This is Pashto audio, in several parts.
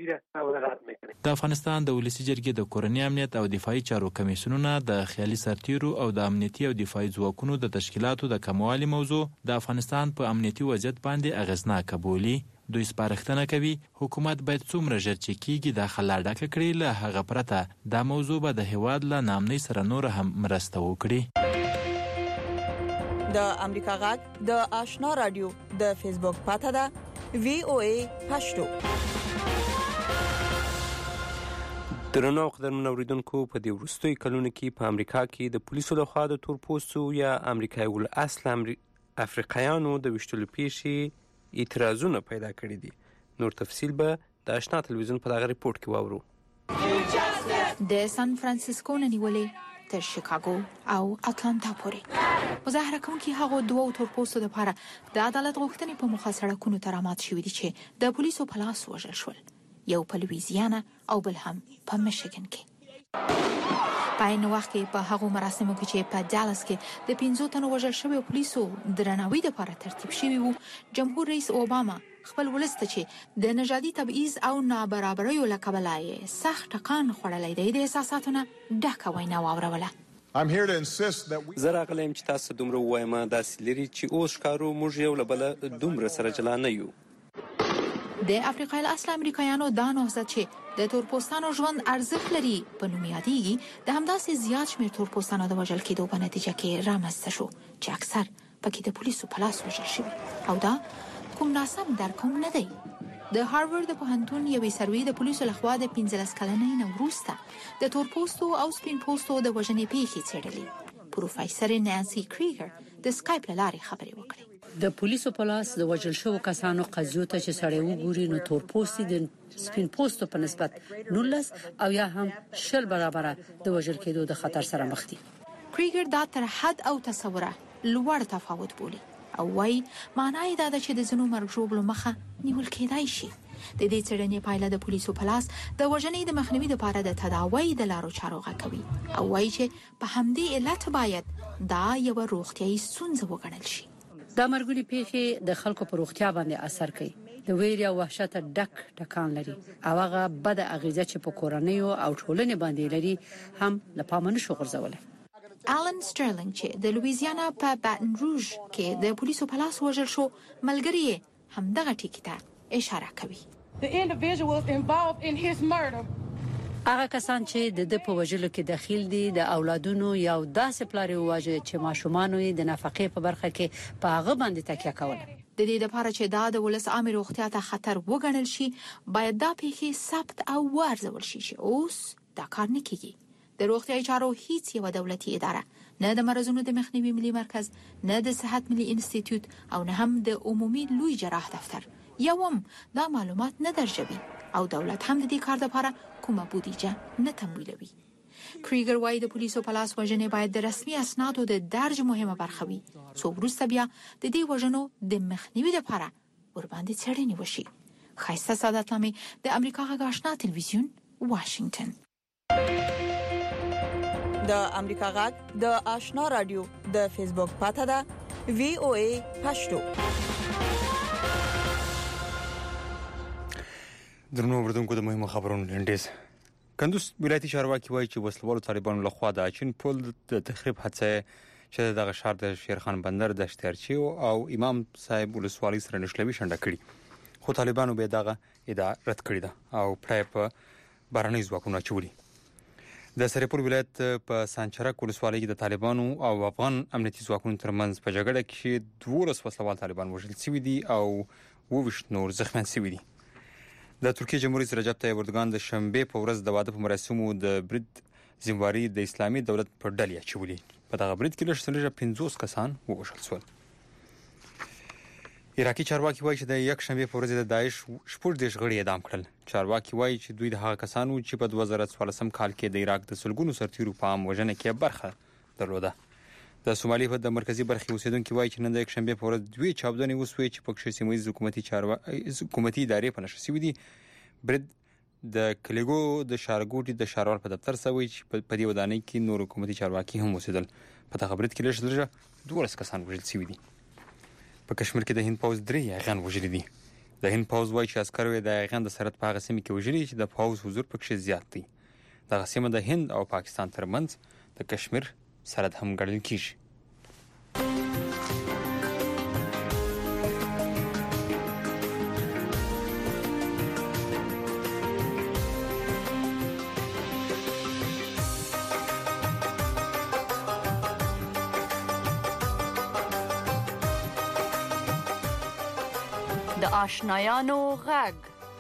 وزیر وزارت میکنه. د افغانستان د ولسی جرګې د کورنۍ امنیت او دفاعي چارو کمیسیونونه د خیالي سرتیرو او د امنیتي او دفاعي ځواکونو د تشکیلاتو د کموالي موضوع د افغانستان په امنیتي وضعیت باندې اغیزناک بولي. دوی سپارښتنه کوي حکومت باید څومره ژر چې کیږي د خلا ډکه کړي، له هغه پرته دا موضوع به د هیواد له نامنۍ سره نور هم مرسته وکړي. د امریکا غږ د آشنا رادیو د فیسبوک پاته ده VOA پښتو. درنو قدرمن اوریدونکو، په دې وروستیو کلونو کې په امریکا کې د پولیسو لخوا د تورپوستو یا امریکایي الاصل افریقایانو د ویشتلو پیښې اعتراضونه پیدا کړي دي. نور تفصیل به د آشنا تلویزیون په دغه ریپورت کې واورو. د سان فرانسیسکو نه نیولې تر شیکاګو او اټلانتا پورې مظاهره کوونکي هغو دوه تورپوستو لپاره د عدالت غوښتنې په مخه سړکونو ته رامات شوي دي چې د پولیسو په لاس وژل شول، یو په لویزیانا او بل هم په میشیګن کې. په عین وخت کې په هغو مراسمو کې چې په ډالاس کې د 15 تنو وژل شوي پولیسو درناوي لپاره ترتیب شوي وو، جمهور رئیس اوباما خپل ولس ته چې د نژادي تبعیض او نابرابریو له کبله یې سخت ټکان خوړلی دی، د احساساتو نه ډکه وینا واوروله. زه راغلی یم چې تاسو دومره ووایم داسې لري چې اوس ښکارو موږ یو له بله دومره سره جلا نه یو. د افریقایي اصل امریکایانو دا نهضت چې د تورپوستانو ژوند ارزښت لري په نوم یادېږي، د همداسې زیات شمېر تورپوستانو د وژل کېدو په نتیجه کې رامنځته شو چې اکثر پکې د پولیسو په لاس وژل شوي، او دا کوم ناسم درکوم نه دی. د هارورد د پوهنتون یوې سروې د پولیسو لخوا د 15 کلنۍ نه وروسته د تورپوستو او سپین پوستو د وژنې پیښې څېړلې. پروفیسور نانسي کریګر د سکایپ له لارې خبرې وکړې. د پولیسو په لاس د وژل شوو کسانو قضیو ته چې سړی وګوري نو تورپوستي د سپین پوستو په نسبت 19 او یا هم 10 برابره د وژل کېدو د خطر سره مخ دي. کریګر دا تر حد او تصوره لوړ تفاوت بولي او وايي معنی دا ده چې د ځینو مرګ ژوبلو مخه نیول کېدای شي. د دې څېړنې پایله د پولیسو په لاس د وژنې د مخنیوي لپاره د تداوی د لارو چارو غوښوي او وايي چې په همدې علت باید دا یو روغتیايي ستونزه وګڼل شي. دا مرګونی پیښې د خلکو په روغتیا باندې اثر کوي، د ویرې او وحشت ډک ټکان لري او هغه بد اغیزه چې په کورنۍ او ټولنې باندې لري هم له پامه نشو غورځولی. آلن سټرلینګ چې د لویزیانا په باتن روژ کې د پولیسو په لاس وژل شو، ملګری هم دغه ټکی ته اشاره کوي. The individuals involved in his murder هغه کسان چې د په وژلو کې دخیل دي د اولادونو یو داسې پلار واجه چې ماشومان یې د نفقې په برخه کې په هغه باندې تکیه کوله. د دې لپاره چې دا د ولس عامه روغتیا ته خطر وګڼل شي، باید دا پیښې ثبت او وارزول شي چې اوس دا کار نه کیږي. د روغتیايي چارو هیڅ یو دولتي اداره، نه د مرزونو د مخنیوي ملي مرکز، نه د صحت ملي انسټیټیوټ او نه هم د عمومي لوی جراح دفتر یوم دا معلومات نه درجوي او دولت هم د دې کار لپاره کومه بودیجه نه تمویلوي. کریګر وايي د پولیسو په لاس وژنې باید د رسمي اسنادو د درج مهمه برخه وي، څو وروسته بیا د دې وژنو د مخنیوي لپاره ورباندې څېړنې وشي. ښایسته سعادت لامې د امریکا غږ آشنا تلویزیون، واشنگټن. د امریکا غږ د آشنا رادیو د فیسبوک پاته ده VOA پښتو. درنو اوریدونکو، د مهمو خبرونو لنډیز. کندوز ولایتي چارواکي وایي چې وسلوالو طالبانو لخوا د اچین پل د تخریب هڅه چې دغه ښار د شیرخان بندر د اشتیارچي او امام صاحب ولسوالۍ سره نښلوي شنډه کړي، خو طالبانو به دغه ادعا رد کړې ده او پړای په بارنۍ ځواکونو اچولي. د سرپور ولایت په سانچرک ولسوالۍ کې د طالبانو او افغان امنیتي ځواکونو ترمنځ په جګړه کې 12 وسلوال طالبان وژل شوي دي او 22 نور زخمیان شوي دي. د ترکیه جمهور رئیس رجب طیب اردوغان د شنبه په ورځ د واده په مراسمو د برید ذمہواری د اسلامي دولت پر ډلې اچولي. په دغه برید کې لږ 50 کسان ووژل شول. عراقي چارواکي وایي چې د یک شنبه په ورځ د داعش 14 غړي اعدام کړل. چارواکي وایي چې دوی د هغه کسانو چې په 2014 کال کې د عراق د سلګونو سرتیرو په عام وژنه کې برخه درلوده. د سومالي په د مرکزی برخې اوسیدونکو وایي چې نن د یک شنبه په ورځ دوی چاودنې وسوي چې پکې سیمه حکومتي ادارې په نشه شوې دي. برید د کلیګو د شارګوټي د شاروال په دفتر سوي چې په دې ودانۍ کې نور حکومتي چارواکي هم اوسېدل. په دغه برید کې لږ 12 کسان وژل شوي دي. په کشمیر کې د هند پوځ 3 افغان وژل دي. د هند پوځ وایي چې عسکر د غند سرحد په هغه سیمه کې وژلي چې د پوځ حضور پکې زیات دی. دغه سیمه د هند او پاکستان ترمنځ د کشمیر سرحد هم ګڼل کیږي. د آشنایانو غږ.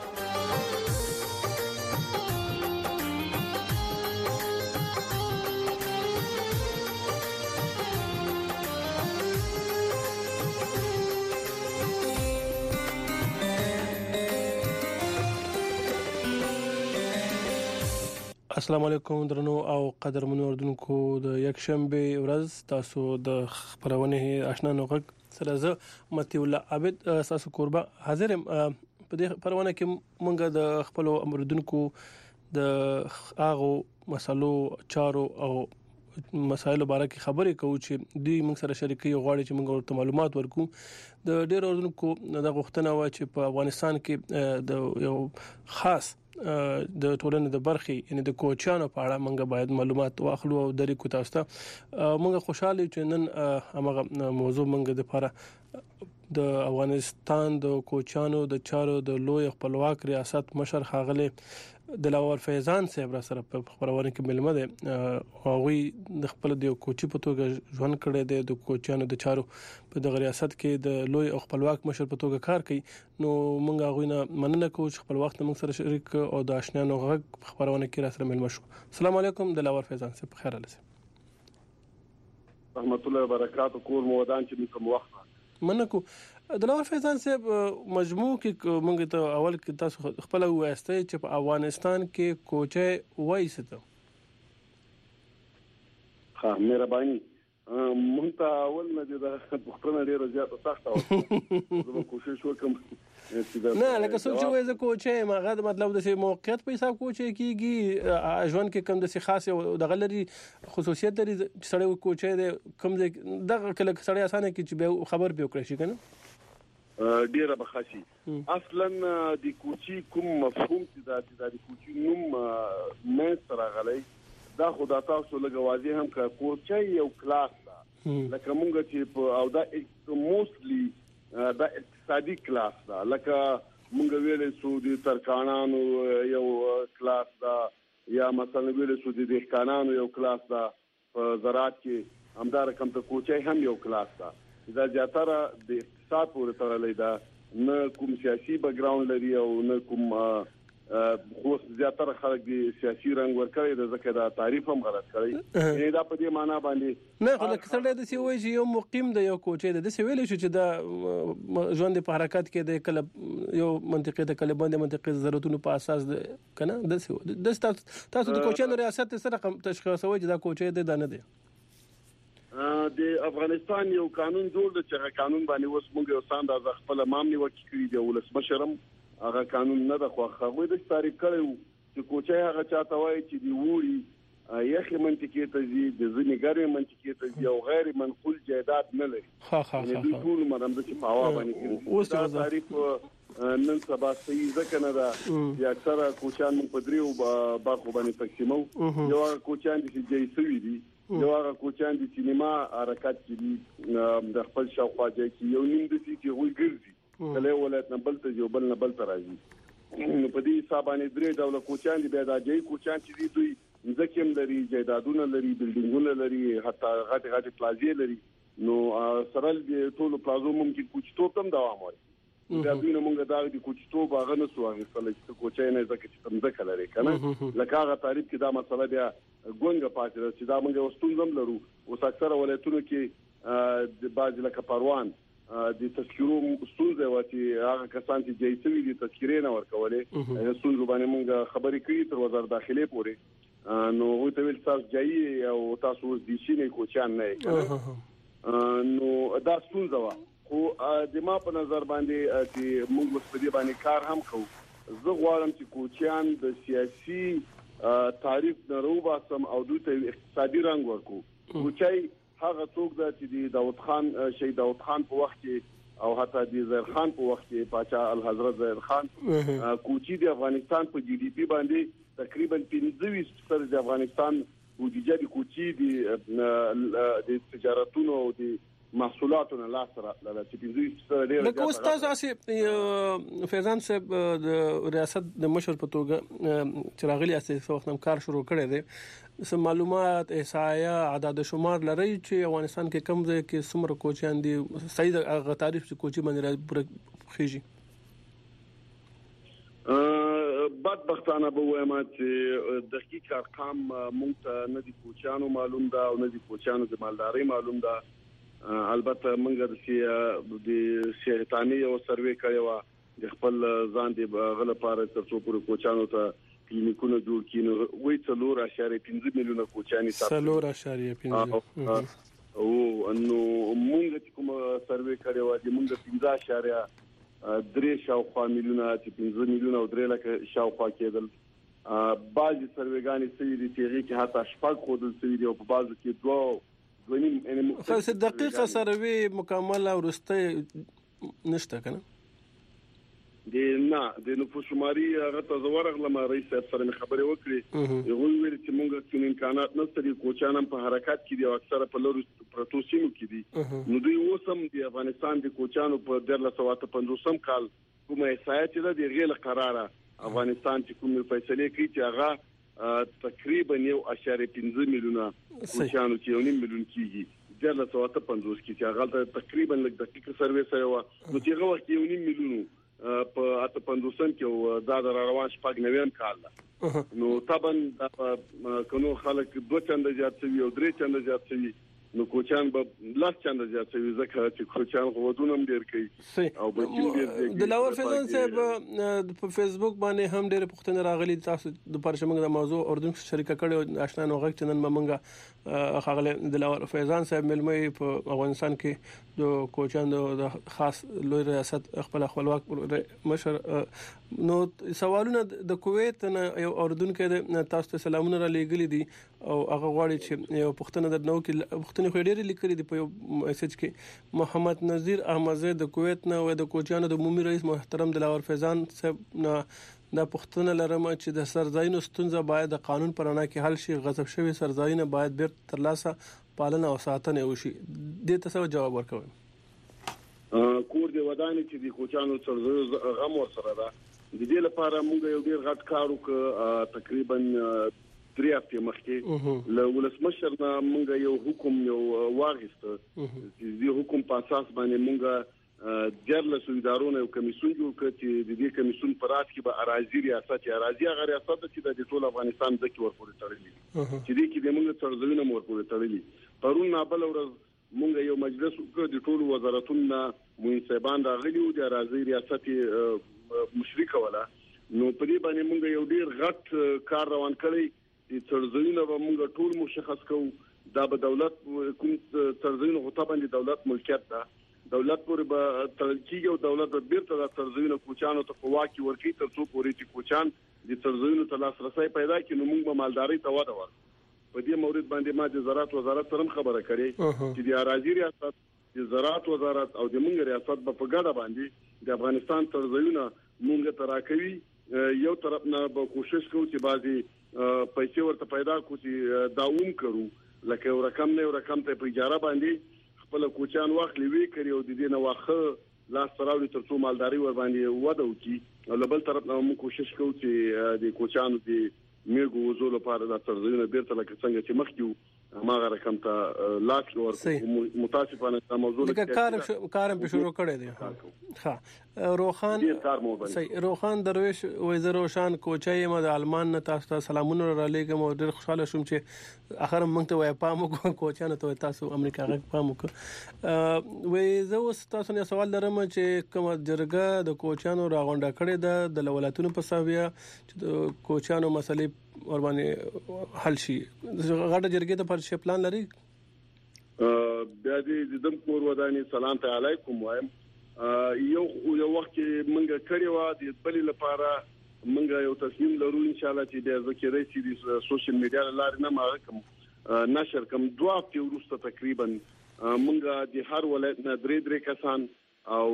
السلام علیکم درنو او قدرمنو اردوونکو، د یکشنبه ورځ تاسو د خبرونه آشنایانو غږ سره زه متي الله عابد تاسو قربا حاضر په دې خبرونه کې مونږ د خپل اردوونکو د هغه مسلو چارو او مسایلو باره کې خبرې کوو چې دوی موږ سره شریکي غواړي چې موږ ورته معلومات ورکو. د ډېر اردوونکو د غوښتنه و چې په افغانستان کې د یو خاص د ټولنې د برخې یعنی د کوچانو په اړه موږ باید معلومات واخلو او درې کو تاسو ته. موږ خوشاله چې نن هغه موضوع موږ د لپاره د افغانستان د کوچانو د چارو د لوی خپلواک ریاست مشر خاغله دلاور فیضان صاحب را سره په خبرونه کې ملمه ده. هغه د خپل د کوچي په توګه ژوند کړی دی، د کوچانو د چارو په دغه ریاست کې د لوی خپلواک مشر په توګه کار کوي. نو موږ هغه نه مننه کوو چې خپل وخت موږ سره شریک او د آشنایانو غږ خبرونه کې را سره ملمه شو. السلام علیکم دلاور فیضان صاحب، خیر الله رحمت الله وبرکاته. کور مودان چې کوم وخت منکو دلاور فیضان صاحب مجموع کې موږ ته اول کې تاسو خپل وایسته چې په افغانستان کې کوچه وایسته. ها مهرباني مونږ ته اول نه د پښتنه ډیره زیاته سخته و. زه کوشش وکم نه لکه څنګه چې وایي کوچه ماغه مطلب د موقعیت په حساب کوچه کیږي ژوند کې کم د خاص د غلري خصوصیت لري چې سړی کوچه د کم دغه کله سړی اسانه کې چې خبر به وکړي شي کنه ډیره بخاشي. اصلا د کوچي کوم مفهوم چې د کوچي نوم مې سره غلي دا خدا تاسو لګوازي هم کا کوچي یو کلاس دا لکه مونږ چې او دا موستلی دا اقتصادي کلاس دا لکه مونږ ویلې سو د ترکانانو یو کلاس دا یا مثلا ویلې سو د دهقانانو یو کلاس دا په زراعت کې همدار کم ته کوچي هم یو کلاس دا زیاتره د اقتصاد پورې تړلې ده، نه کوم سیاسي بیک ګراوند لري او نه کوم خو زیاتره خلک د سیاسي رنګ ورکړي د ځکه دا تعریف هم غلط کړی. دا په دې معنی باندې نه خو لکه سړی د سی وایي چې یو مقیم د یو کوچې د سی ویل شو چې دا ژوند په حرکت کې د کله یو منطقې د کله باندې منطقې ضرورتونو په اساس کنه د تاسو د کوچانو ریاست سره تشخیصوي چې دا کوچې د نه دی. د افغانستان یو قانون جوړ د چې قانون باندې اوس موږ یو ساند خپل مامني وکړي کړی دی ولسمشرم هغه قانون نه د خوخه د تاریخ کړو چې کوچه هغه چاته وایي چې دی ووري یخي منطقې ته زی د زنیګری منطقې ته زی او غیر منقول جایداد نه لري. یعنی د ټول مرام د چې پاوا باندې اوس دا تعریف نن سبا صحیح ځکه نه دا چې اکثره کوچان په دریو باغ باندې تقسیمو. یو کوچان چې جایسوي دي، یو هغه کوچان د سینما حرکت کې د خپل شاوخوا ځای کې یو نیم د چې وي ګرځي کله ولایت نه بل ته یو بل نه بل ته راځي. په دې حساب باندې درې ډول کوچان دي، بیا د جای کوچان چې دوی ځکه هم لري، جایدادونه لري، بلډینګونه لري، حتی غټ پلازې لري. نو سره د ټولو پلازو ممکن کوچتوب هم دوام وایي. دا دوی نه مونږ دا د کوچتوب هغه نه سو هغه کله چې کوچای نه ځکه چې تم ځکه لري کنه لکه هغه تعریف کې دا مسله بیا ګونګه پاتې چې دا مونږ وستونزم لرو. اوس اکثره ولایتونو کې د باج لکه پروان د تذکرو ستونزه و چې هغه کسان چې جایسوي دي تذکرې نه ورکولې هغه ستونزه باندې مونږ خبرې کړې تر وزارت داخلي پورې. نو وو ته ویل تاسو جایي او تاسو د شي نه کوچان نه نو دا ستونزه و. خو د ما په نظر باندې چې موږ په دې باندې کار هم کوو. زه غواړم چې کوچیان د سیاسي تعریف نه روباسم او دوی ته اقتصادي رنګ ورکو. کوچای هغه څوک چې د داوود خان شهید داوود خان په وخت کې او حتی د زهر خان په وخت کې پاچا الحضرت زهر خان کوچی د افغانستان په جی ډي پی باندې تقریبا 25% د افغانستان بودیجه د کوچی د تجارتونو او د محصولاتونو لاسره چې 25% ډیر لکه استاد اسي فیضان صاحب د ریاست د مشر په توګه چراغلی اساس وخت هم کار شروع کړی دی سم معلومات احصایه عدد شمار لري چې افغانستان کې کم ځای کې څومره کوچیان دي صحیح د تعریف چې کوچی باندې خېږي بدبختانه به وایم چې دقیق ارقام مونږ ته نه دي کوچیانو معلوم ده او نه دي کوچیانو د مالداري معلوم ده البته موږ د شهرتانی او سروې کړو د خپل ځان دی غل لپاره ترڅو پورې کوچانو ته کلینیکونه جوړ کینو وې 3.5 میلیونه کوچانی تاسو 3.5 او انو موږ کوم سروې کړو د موږ 15.3 شاوخوا میلیونه چې 15 میلیونه او 3 لک شاوخوا کېدل بعضي سروېګانی سوي دي چې کې حتی شپږ خودل سوي دي او په بعضو کې دوه خاص دقیقه سروي مکمل او رسته نشته کنه د نفوس شماري هغه ته زورغله رئیس سره خبرې وکړې یو ویل چې موږ څنګه امکانات نشته دي کوچانم په حرکت کې دي او اکثره په لوري پروتو سیمو کې دي نو دوی اوسم د افغانستان د کوچانو په 1350 کال کومه احصایه چې د غیر قراره افغانستان چې کومه فیصله کوي چې هغه تقریبا 1.15 میلیونه کوچانو کې 1 میلیون کېږي 1350 کې چې هغه تقریبا لږ دقیقه سروې سره و نو چې هغه وخت 1 میلیون په 850 کې دا د روان شپږ نویم کال نو طبعا کنو خلک 2 چنده زیات شوی او 3 چنده زیات شوی نو کوچان به لاس چنده زیات شوی ځکه چې کوچان غوډونه هم ډیر کوي او بچو ډیر د لاور فیضان صاحب په فیسبوک باندې هم ډیر پښتنه راغلي تاسو د پرشمنګ د موضوع اردن شریکه کړي آشنا نوغه چې نن مونږه خغله د لاور فیضان صاحب ملمه په افغانستان کې د کوچان د خاص لوی ریاست خپلواک مشر نو سوالونه د کویت نه یو اردن کې تاسو ته سلامونه را لېګلي دي او هغه غواړي چې یو پښتنه د نو کې پښتني خو ډېر لیکلي دي په یو میسج کې محمد نذیر احمدزی د کویت نه او د کوچانو د عمومي رئیس محترم د لاور فیضان صاحب نه د پښتنه لرم چې د سرځاینو ستونزه باید د قانون پر اړه کې حل شي غصب شوی سرځاینه باید بیرته ترلاسه پالنه او ساتنه وشي د تاسو جواب ورکوي کور دی ودانې چې د کوچانو سرځاینو غم ورسره ده د دې لپاره موږ یو ډیر غټ کار وکړ تقریبا 3 هفته مخکې له ولسمشر نه موږ یو حکم یو واغسته چې د حکم په اساس باندې موږ جرله سویدارونه یو کمیسون جوړ کړ چې د دې کمیسون پر اساس کې به اراضي ریاست غیر ریاست چې د ټول افغانستان د کې ورپورې تړلې چې دې کې د موږ سرځوینه ورپورې تړلې پرون نابل ورځ موږ یو مجلس وکړ د ټول وزارتونو منصبان راغلي او د اراضي ریاست مشرک ولا نو په دې باندې موږ یو ډیر غټ کار روان کړی چې سرځوینه به موږ ټول مشخص کوو دا به دولت کوم سرځوینه غوته باندې دولت ملکیت ده دولت پورې به ترکیه او دولت به بیرته د سرځوینه کوچانو ته په واکي ورکی ترڅو پورې چې کوچان د سرځوینو ته لاسرسي پیدا کړي نو موږ به مالداري ته وده ورکړو په دې مورید باندې ما د زراعت وزارت سره خبره کړې چې د اراضي ریاست د زراعت وزارت او د موږ ریاست په ګډه باندې د افغانستان سرځوینه موږ ته راکوي یو طرف نه به کوشش کوو چې بعضي پیسې ورته پیدا کوو چې داوم کړو لکه یو رقم نه یو رقم ته په اجاره باندې خپل کوچان واخلي وی کړی او د دې نه واخه لاس تراوي ترڅو مالداري ور باندې وده وکړي او بل طرف نه موږ کوشش کوو چې د کوچانو د میګو وزول لپاره د سرځوینه بیرته لکه څنګه چې مخکې هغه رقم ته لاس ور متاسفانه دا موضوع کارم په شروع کړی دی ها روخان روخان درویش وزیر روشان کوچای ما د المان نه تاسو ته سلامونه را لېږم او ډېر خوشاله شوم چې اخر موږ ته وای پام کو کوچانو ته تاسو امریکا غږ پام وک وې زه اوس تاسو نه سوال لرم چې کوم جرګه د کوچانو راغونډه کړې د ولایتونو په ساویا چې د کوچانو مسلې ور باندې حل شي غټه جرګه ته پر شي پلان لري بیا دې دم کور ودانې سلام ته علیکم وایم یو وخت منګه کړی و د بل لپاره منګه یو تصمیم لرو ان شاء الله چې د ذکرې چې د سوشل میډیا لارې نه ما کوم نشر کوم 2 هفته وروسته تقریبا منګه د هر ولایت نه درې کسان او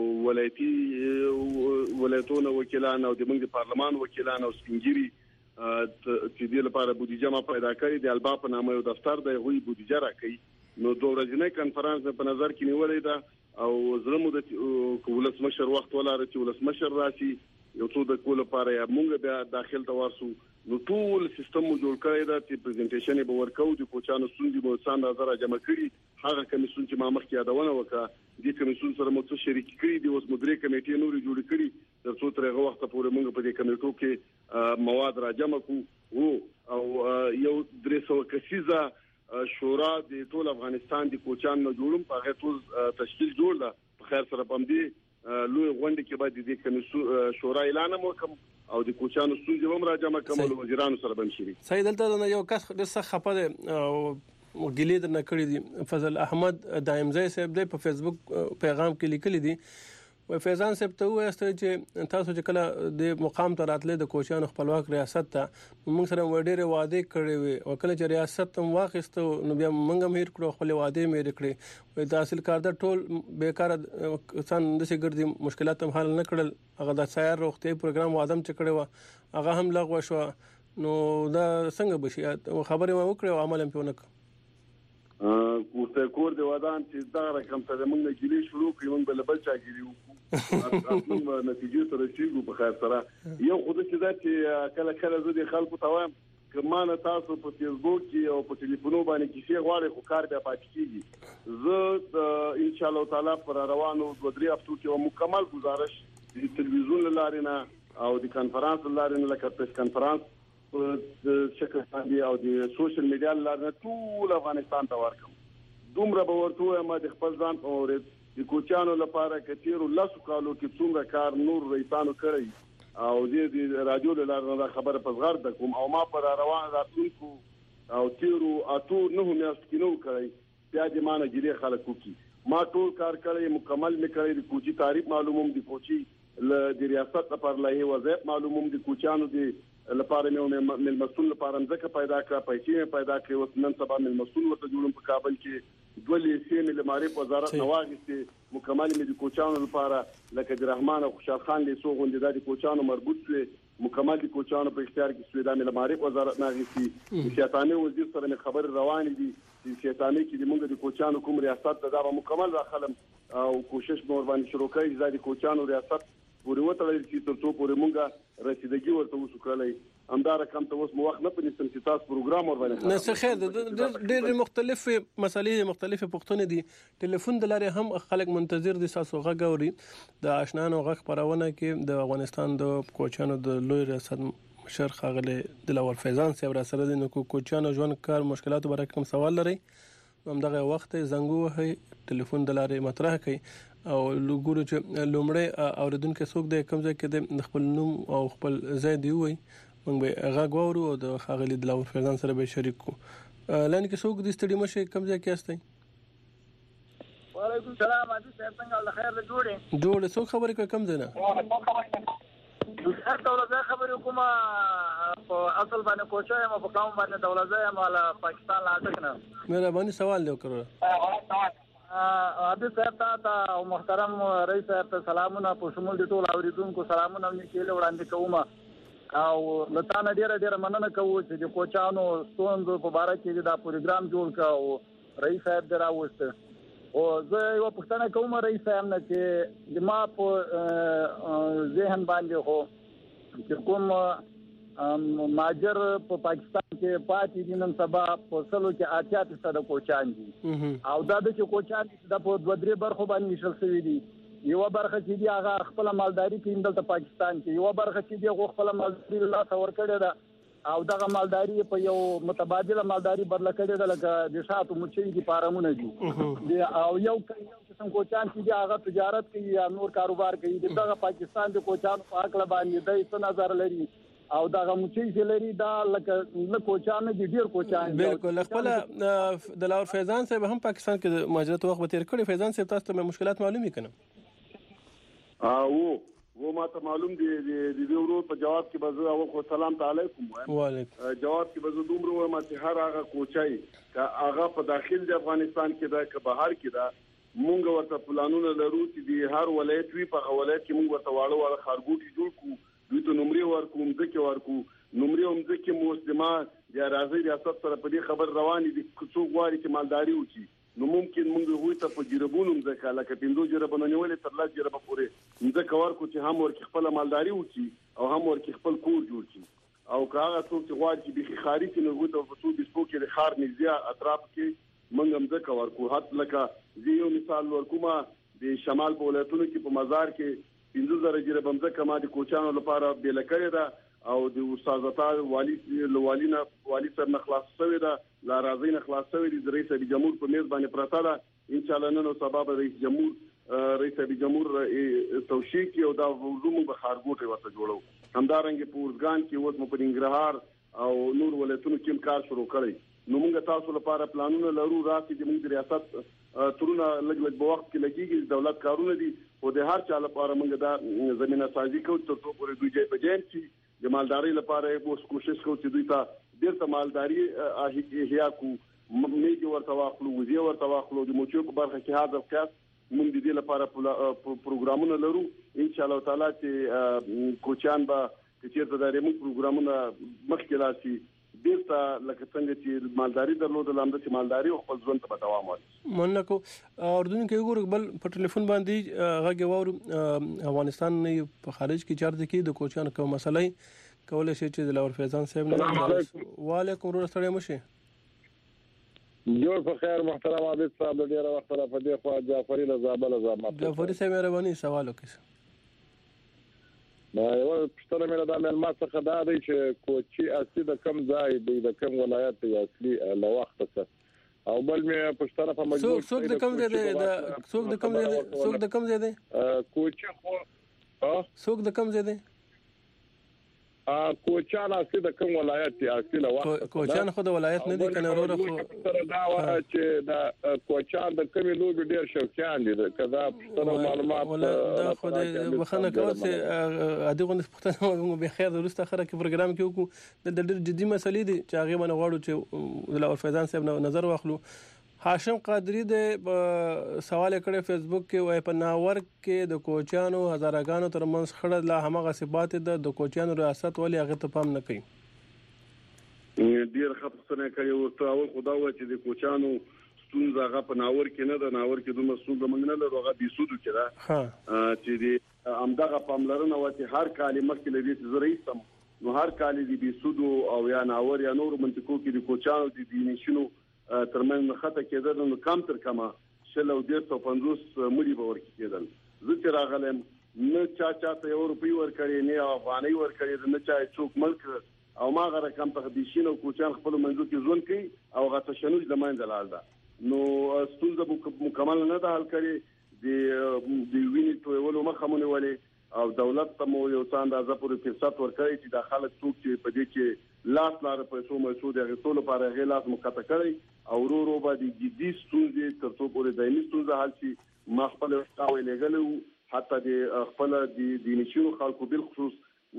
ولایتونو وکیلان او د موږ پارلمان وکیلان او سپینګری چې د لپاره بودیجه ما پیدا کړې د البا په نامه یو دفتر دی غوي بودیجه راکړي نو دوه ورځې کانفرنس په نظر کې نیولې ده او زموږ د ولسمشر وخت ولاره چې ولسمشر راشي یو څو د کول لپاره یا موږ بیا داخل ته ورسو نو ټول سیستم جوړ کړی دا چې پریزنټیشن به ورکو د کوچانو ستونزې به څنګه نظر جمع کړي هغه کمیسیون چې ما مخکې یادونه وکړه د کمیسیون سره مو څه شریک کړي د اوس مدیرې کمیټې نوري جوړ کړي ترڅو تر هغه وخت پورې موږ په دې کمیټو کې مواد را جمع کوو او یو 300 کسیزه شورا د ټول افغانستان د کوچانو جوړم په هغه ټول تشکیل جوړ ده په خیر سره پم دي لوی غونډه کې باید د کمیسیون شورا اعلان وکم او د کوچانو ستونزې هم راجمع کوم او وزیرانو سره به شریک سید دلته یو کس د څه خپه او ګلې درنه کړی دي فضل احمد دایمزی صاحب د په فیسبوک پیغام کې لیکلی دي و فیضان صاحب ته وایسته چې تاسو چې کله د مقام ته راتلې د کوچانو خپلواک ریاست ته موږ سره وړې وعده کړې وي او کله چې ریاست هم واخیسته نو بیا موږ هم هیر کړو خپل وعده مې کړې وي د حاصل کارده ټول بیکاره څنګه د سګردي مشکلات هم حل نه کړل هغه د سایه روغتي پروګرام وادم چې کړو هغه هم لغوه شو نو دا څنګه بشي خبره مو وکړو عمل هم پونه کوته کور دی ودان چې دا رقم ته موږ ګیلې شروع کړو موږ بل چا ګیلې اصلي نتیجې سره چې په خیر سره یو خود چې دا چې کله کله زه د خلکو ته وایم کمانه تاسو په فیسبوک کې او په ټلیفونو باندې کیسې غواړي خو کار بیا پاتې کیږي زه ان شاء الله تعالی پر روانو 2-3 هفتو کې مکمل گزارش د تلویزیون لارې نه او د کانفرنس لارې نه لکه پریس کانفرنس په شکل باندې او د سوشل میډیا لارې نه ټول افغانستان ته ورکوم دومره به ورته ما د خپل ځان اورید د کوچانو لپاره کثیر لاسو کالو کې څومره کار نور ریسانو کړی او د رادیو لاره خبره په زغر د کوم او ما پر روان راتونکو او تیرو اتو نه میاشت کې نو کړی بیا د مانه ګیره خلکو کې ما ټول کار کړی مکمل مې کړی د کوچي تعریف معلوموم د کوچي د ریاست لپاره لایې وظیفه معلوموم د کوچانو د لپاره مې مل مسؤل لپاره ځکه پیدا کړ پیسې پیدا کړې او نن سبا مل مسؤل ورته جوړم په کابل کې دولې سیمې لمعرف وزارت نواغستې مکمل مې د کوچانو لپاره لکه د رحمان او خوشحال خان له سو غونډې د کوچانو مربوط شوی مکمل د کوچانو په اختیار کې سوی د لمعرف وزارت ناغستې شیطاني وزیر سره خبر روان دي چې شیطاني کې د موږ د کوچانو کوم ریاست دا مکمل راخلم او کوشش مور باندې شروع کړي د کوچانو ریاست پورې وتړل چې ترڅو پورې مونږه رسیدګي ورته وسوکړلې همدار کم ته اوس مو وخت نه پنځم چې تاسو پروګرام ور باندې نه څه خیر ډېر مختلفه مسالې مختلفه پوښتنې دي ټلیفون د لارې هم خلک منتظر دي تاسو غږوري د آشنانو غږ پرونه کې د افغانستان د کوچانو د لوی ریاست مشر خاغله دلاور فیضان صاحب را سره د کوچانو ژوند کار مشکلات برابر کوم سوال لري همدغه وخت زنګو هي ټلیفون د لارې مطرح کوي او لګورو چې لومړی اوریدونکو څوک د کوم ځای کې د خپل نوم او خپل ځای دی وي موږ به هغه غوړو او د خاغلی دلاور فیضان سره به شریک کو لکه کې څوک د ستړي مشه کوم ځای کې استای وعلیکم السلام حاجی صاحب څنګه الله خیر جوړه څوک خبرې کوم ځای نه دولت خبرې کومه په اصل باندې کوچای ما په قوم باندې دولت مال پاکستان لا ټکنه مهرباني سوال دی وکړه ابي صاحب ته او محترم رئیس صاحب ته سلامونه په شمول دي ټول اوریدونکو سلامونه مې کېله وړاندې کوم او لته نه ډیره مننه کوم چې د کوچانو ستوندو په اړه کې دا پروګرام جوړ کاو رئیس صاحب دراوسته او زه یو پښتنه کوم رئیس صاحب نه چې د ما په ذهن باندې هو چې کوم ماجر په پاکستان کې پاتې دي نن سبا په سلو کې 80% کوچان دي او دا د کوچان د په 2-3 برخو باندې مشل شوی دي یو برخه چې دی هغه خپل مالداري کې دلته پاکستان کې یو برخه چې دی خپل مالداري لا څور کړی دا او دغه مالداري په یو متبادله مالداري بدل کړی دا لکه د شاتو مچي دي پارمونه دي او یو قسم کوچان چې دی هغه تجارت کوي یا نور کاروبار کوي دغه پاکستان د کوچان په اکل باندې د څه نظر لري او دا غمچي چې لري دا لکه کوچان دي ډیر کوچان بالکل خپل د لاور فیضان صاحب هم پاکستان کې مهاجرت وخت تیر کړی فیضان صاحب تاسو ته مشکلات معلومي کنه وہ ما ته معلوم دي د ورو په جواب کې بزو او خو سلام علیکم وعلیکم جواب کې بزو دومره ما ته هر هغه کوچای کا هغه په داخل د افغانستان کې دا که بهر کې دا مونږ ورته پلانونه لرو چې د هر ولایت وی په ولایت کې مونږ ورته واړه خارګوټي جوړ کو دوی ته نمرې ورکو مځکه ورکو نمرې هم ځکه موسمه د راځي ریاست سره په دې خبر روانې دي څو غواړي چې مالداري وکړي نو ممکن مونږ هوی ته په جربونو مځکه لکه 5 جربونه نیولې تر 10 جربه پورې مځکه ورکو چې هم ورکه خپل مالداري وکړي او هم ورکه خپل کور جوړ کړي او هغه څوک چې غواړي چې به خارجي نه وته په څو بسپو کې د خار نږدې اطراف کې مونږ مځکه ورکو حتی لکه یو مثال ورکوما د شمال په ولایتونو کې په مزار کې 15,000 جربه مځکه ما د کوچانو لپاره بیل کړی ده او د استادتا والی سره نخلاص شوی ده لا راځي نخلاص شوی د رئیس جمهور په میز باندې پراته ده ان شاء الله نن سبب رئیس جمهور توشیق او دا وزمو به خارګوټه ورته جوړو همدارنګه په ورځګان کې اوس مو په ننګرهار او نور ولایتونو کې کار شروع کړی نو موږ تاسو لپاره پلانونه لرو راځي چې موږ د ریاست ترونه لګ په وخت کې لګيږي دولت کارونه دي او د هر چا لپاره موږ دا زمينه سازي کوو تر څو پورې دوی ځای په ځای شي د مالداري لپاره اوس کوشش کوو چې دوی ته ډېر مالداري احیا کو میږي ورته واخلو وزي ورته واخلو د موچو په برخه کې حاضر کاس موږ د دې لپاره پروګرامونه لرو ان شاء الله تعالی چې کوچان به چې دا رمو پروګرامونه مخکې راشي بیرته لکه څنګه چې مالداري درلود لاندې چې مالداري او خپل ژوند ته دوام ورکړي منکو اردن کې وګور بل په ټلیفون باندې غږی وور افغانستان په خارج کې چارته کې د کوچانو کوم مسلې کولای شي چې د لور فیضان صاحب نه وعلیکم ورسره مشه جوړ په خیر محترم عابد صاحب ډیر وخت را په دې خو جعفری لزابل زعامت جعفری صاحب مهرباني سوال وکړئ دا یو پښتنه مې د معلومات څخه دا دی چې کوچي اصلي د کم ځای دی د کم ولایت دی اصلي له وخت څخه او بل مې پښتنه په مجبور څوک د کم ځای دی څوک د کم ځای دی کوچي خو څوک د کم ځای دی کوچان اصلي د کوم ولایت دی اصلي له وخت کوچان خو د ولایت نه دی کنه وروره خو سره دا وایي چې د کوچان د کمی لوبي ډیر شوقیان دي کدا پښتنه معلومات ولا دا خو د بخنه کول چې ادي غو پښتنه به خیر درسته اخره کې پروګرام کې وکړو د ډېر جدي مسلې دي چې هغه باندې غواړو چې د لور فیضان صاحب نظر واخلو هاشم قادری د سوال کړي فیسبوک کې وای په ناور کې د کوچانو هزارګانو ترمنځ خړه لا همغه ثبات د کوچانو ریاست ولې هغه ته پام نه کوي ډیر خپسنه کوي ورته اول خدا و چې د کوچانو ستونزه هغه په ناور کې نه د ناور کې دومره ستونزه موږ نه لرو هغه بيسودو کې ده چې د امدغه پاملرنه و چې هر کال مخکې لري چې زریسم نو هر کال دی بيسودو او یا ناور یا نور منطقو کې د کوچانو د دینشنو ترمن خطه کېدل نو کم تر کما شل او 150 ملي باور کېدل زه راغلم نه چا یو روپی ور کړی نه افغاني ور کړی نه چا څوک ملک او ما غره کم ته د شینو کوچان خپل منځو کې ځون کوي او غته شنوج د ماین دلال ده نو ستونزه مکمل نه ده حل کړي د ویني ټولو مخمونه ولې او دولت ته مو یو څاند ازه پورې فرصت ورکړي چې د خلک څوک چې په دې کې لاس لار پیسو مسعود غوښتل لپاره غلاس مقاطع کړي او ورو باندې جدي ستونزې تر څو پورې دایمي ستونزه حل شي ما خپل تاوي لګلو حتی د خپل د نشو خلکو بل خصوص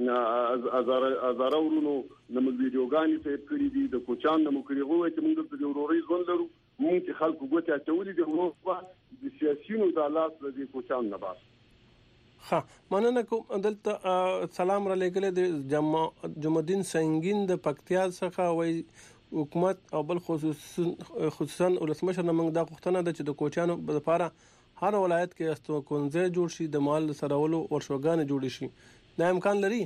ازاره ورونو نو ویډیوګانی ته کړی دي د کوچان نو کړی غوې چې موږ د وروري ځون لرو موږ خلکو ګوته چولې دي ورو د سیاسيونو د لاس د کوچان نه باس ها مننه کوم دلته سلام را لګل د جمعدین سنگین د پکتیا څخه وای حکومت او بل خصوصا ولسمشر نه موږ دا غوښتنه ده چې د کوچانو لپاره هر ولایت کې استوګنځي جوړ شي د مال سرولو ورشوګان جوړ شي دا امکان لري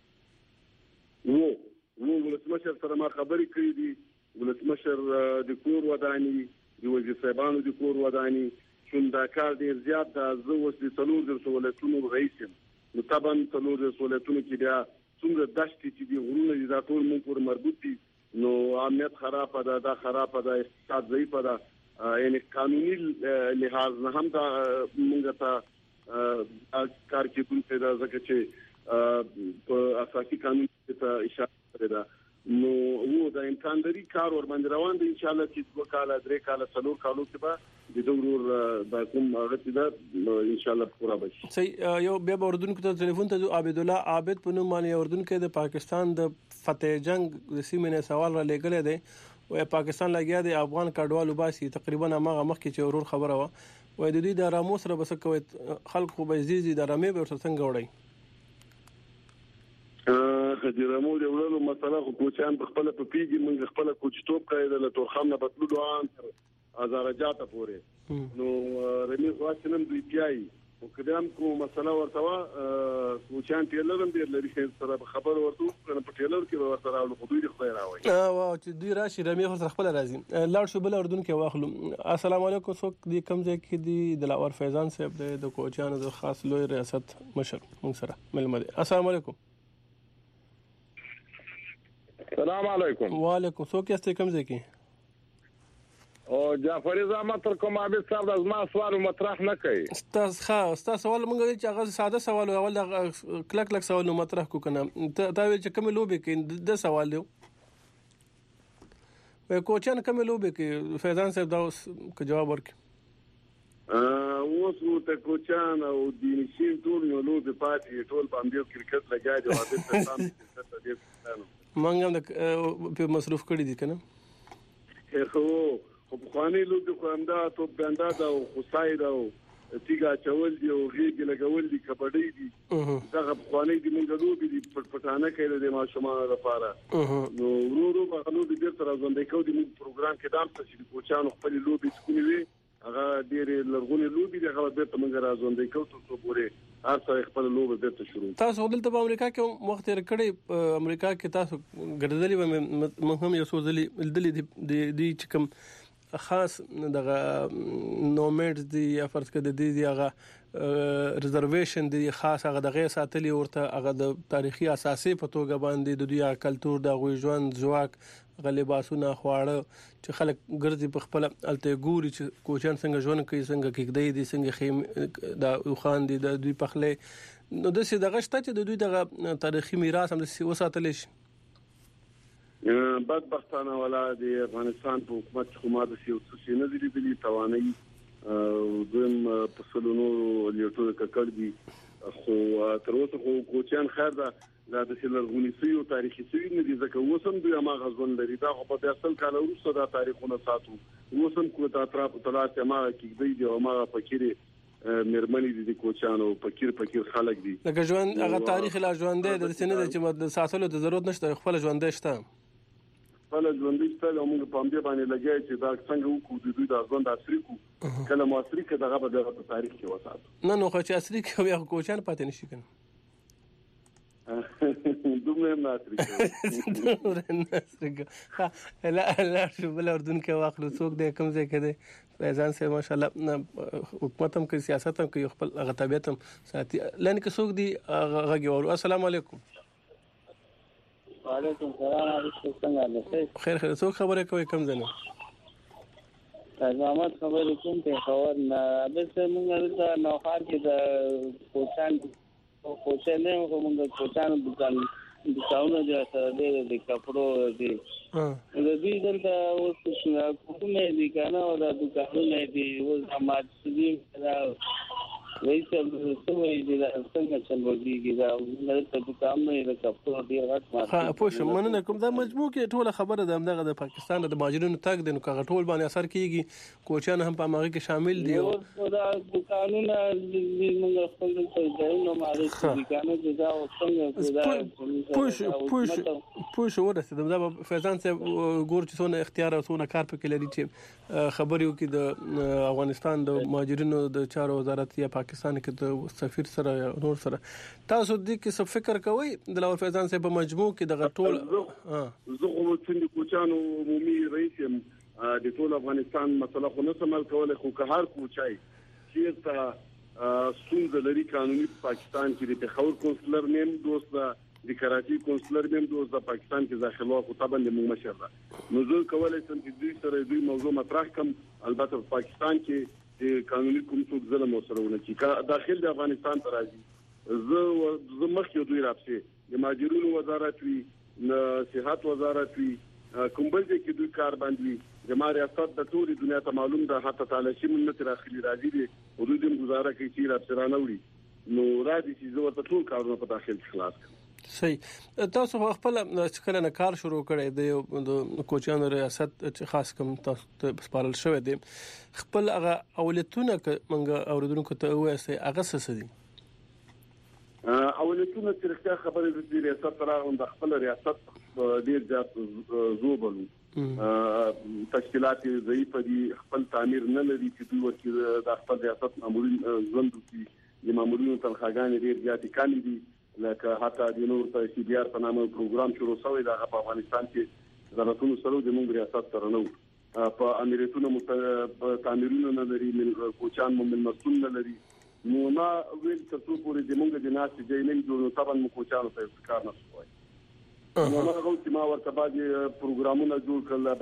وو ولسمشر سره ما خبرې کړې دي ولسمشر د کور ودانی د وزیر صاحبانو د کور ودانی څنګه کار ډیر زیات د زوس د څلور د سہولتونو رئیس نو طبعا څلور د سہولتونو کې بیا څنګه دشتي چې د غرونو د ټول مونږ پر مربوط دي نو امنیت خراب ده خراب ده اقتصاد ضعیف ده یعنی قانوني لحاظ نه هم دا مونږ ته کار کوونکی دا ځکه چې په اساسي قانون ته اشاره کړې ده نو وو دا امکان لري کار ور باندې روان دي ان شاء الله چې 2 کال 3 کال 4 کالو کې به د ضرور د کوم غتی دا ان شاء الله پورا بشي صحیح یو بیا اردن کې ټلیفون ته عابد الله عابد په نوم باندې اردن کې د پاکستان د فتح جنگ د سیمې سوال را لګل دی او پاکستان لګیا دی افغان کډوالو باسي تقریبا هغه مخ کې چې ورور خبره و وای د دې د رامو سره بس کوي خلکو به زیزي د رامي به څنګه وړي د رامو د وړلو مسله خو کوچان په خپل په پیږي موږ خپل کوچټوب کړی د تورخم نه بدلو ان ازارجاته پورې نو رمي خاصنم دوی پیای او کدام کو مسله ورته کوچان ټیلرم ډیر لري سره خبر ورته په ټیلر کې ورته راول خو دوی خدای راوي او چې دوی راشي رمي خو خپل راځي لاړ شو بل اردن کې واخلو السلام علیکم څوک دې کم ځای کې دی د لاور فیضان صاحب د کوچانو د خاص لوی ریاست مشر مون سره ملمد السلام علیکم السلام علیکم وعلیکم څوک یې کم ځای کې او جعفری زحمت تر کوم عابد صاحب د ما سوال مطرح نه کوي ستا سوال مونږ چې هغه ساده سوال اول کلک سوال مطرح کو کنه دا ویل چې کوم لوبي کې د سوال دی کوچان کوم لوبي کې فیضان صاحب دا جواب ورکړي اوس ته کوچان او د نشین ټول یو لوبي پاتې ټول باندې کرکټ لګا جواب ته سم مونږ هم په مصروف کړی دي کنه خو بخوانی لوبي خو همدا توپ ګندا دا او خصای دا او تیګه چول دی او غیږ لګول دي کبډي دي دا بخوانی دي موږ لوبي دي پټانه کوي د ماشومان لپاره نو ورو په لوبي ډیر تر ځندې کو دي موږ پروګرام کې دام څه چې کوچانو خپل لوبي سکونی وي هغه ډیر لرغونی لوبي دي هغه به موږ راځندې کو ته پورې هر څه خپل لوبي درته شروع تاسو دلته په امریکا کې وخت تیر کړی امریکا کې تاسو ګرځېدلی مهم یو څه ځلې د چې کوم خاص دغه نومډز دی یا فرض کړه د دې هغه ریزرویشن دی خاص هغه دغه ساتلی ورته هغه د تاریخي اساسي په توګه باندې د دوی کلچر د غوي ژوند ځواک غلیباسونه خواړه چې خلک ګرځي په خپل الته ګوري چې کوچان څنګه ژوند کوي څنګه کېږي دي څنګه خیم د خوان دي د دوی پخله نو د سې دغه شته چې د دوی دغه تاریخي میراث هم د وساتل شي بدبختانه ولا د افغانستان په حکومت حکومت یو څه نه دی بلی توانایي دویم په سلونو لیټو ککړ دي خو تر اوسه خو کوچان خیر دا د سلرغونی سیو تاریخي سیو نه دي ځکه وسم دوی ما غزون لري دا خو په اصل کال وروسته دا تاریخونه ساتو وسم کو ته اطراف طلعت ما کې دی او ما فکر مرمنې دي کوچانو فکر خلک دي لکه ژوند هغه تاریخ لا ژوند دي د سینې چې ساتلو د ضرورت نشته خپل ژوند شته خپل ژوند شته او موږ په دې باندې لګیا چې دا څنګه وکړو د دوی د ژوند اصلي کو کله مو اصلي کې دغه په تاریخ کې وساتو نه نو خو چې اصلي کې بیا کوچان پاتې نشي کنه دومره ناصرګه لا شو بل اردن کې واخلو څوک د کوم ځای کې دی فیضان سے ماشاءالله حکومت هم کوي سیاست هم کوي خپل هغه طبيعت هم ساتي لن کې څوک دی هغه ورو السلام علیکم وعلیکم السلام څنګه خیر څوک خبره کوي کوم ځای محمد خبرې کوم ته خبر نه به موږ ته نو خار کې د کوچان نه موږ کوچان دکانونه دي د کپړو دي د دې دلته اوس کومه دي کنه او د دکانونه دي اوس ماجدي دا وایي چې دا څنګه چلوږي دا د دکانونه د کپړو دي غټ ها پوه مننه کوم دا مجموع کې ټول خبره ده دغه د پاکستان د ماجرونو تاګ د نو کغه ټول باندې اثر کیږي کوچان هم په ماغه کې شامل دي او دا دکانونه موږ خپل ځایونه مالي دکانونه دا څنګه پوه ورسېدم دا فیضان صاحب ګور چې څونه اختیار او څونه کار پکې لري چې خبريو کې د افغانستان د ماجرینو د چارو وزارت یا پاکستان کې د سفیر سره نور سره تاسو دې کې څه فکر کوئ د لاور فیضان صاحب په مجموع کې د غټول زه خو څنګه کوچانو عمومي رئیس د ټول افغانستان مسله خو نه سمال کولای خو که هر کوچای چې ستونزه لري قانوني پاکستان کې د خور کونسلر نیم دوست د کراچي کونسلر نیم دوست د پاکستان کې داخله او طبعا د مشر نو زه کولای شم چې دوی سره دوی موضوع مطرح کوم البته په پاکستان کې د قانوني کوم څه ظلم وسرهونه چې داخل د افغانستان ته راځي زه مخکې دوی راپسې د ماجرونو وزارت وی صحت وزارت وی کوم بل کې دوی کار باندې د ریاست د ټولې دنیا ته معلوم ده حتی تعالی شي من تر اخلي راځي دي حدود گزاره کوي چې راپسرانه وړي نو راځي چې زه ورته ټول کارونه په داخل کې خلاص کړم صحیح تاسو خپل کله نه کار شروع کړی د کوچانو ریاست چې خاص کوم تاسو ته سپارل شوی دی خپل هغه اولتونه منګه اوریدونکو ته وایي هغه څه دي اولتونه چې رښتیا خبره د ریاست راغون د خپل ریاست ډیر زیات زوبلو تشکیلات ضعیف دي خپل تعمیر نه لري چې دوی ورته د خپل ریاست مامورین ژوند کوي د مامورینو تنخواګانې ډیر زیات کم دي لکه حتی د نور ته سی بي ار په نامه پروګرام شروع شوی د افغانستان کې زراعتونو سره د موږ ریاست سره نو په امریتونو تعمیرونو نه لري کوچان مو مسؤل نه لري نو ما ویل تاسو پورې د موږ د ناس چې نه جوړو طبعا مو کوچانو ته کار نه کوي نو ما غوښتم ما ورته باندې پروګرامونه جوړ کړل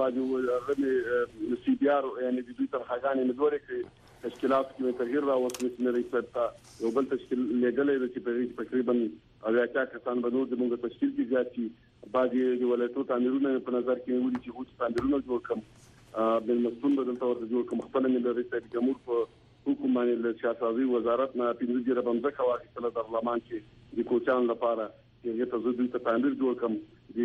باندې سی بي ار یعنی د دوی ترخواګانې مدوري کې تشکیلات کې تغییر راوستل چې نه ریسپټ یو بل تشکیل لګلې چې تقریبا اویا کسان بنور د موږ تشکیل کې ځاتي باندې د ولایتو تعمیرونه په نظر کې ولې چې هوڅ تعمیرونه جوړ کوم بل مسؤل بدل تور جوړ کوم خپل ملي ریاست جمهور په حکومت باندې د سیاستي وزارت نه پیندې جره بمځه واخیستل د پارلمان کې د کوچان لپاره چې ته زه د تعمیر جوړ کوم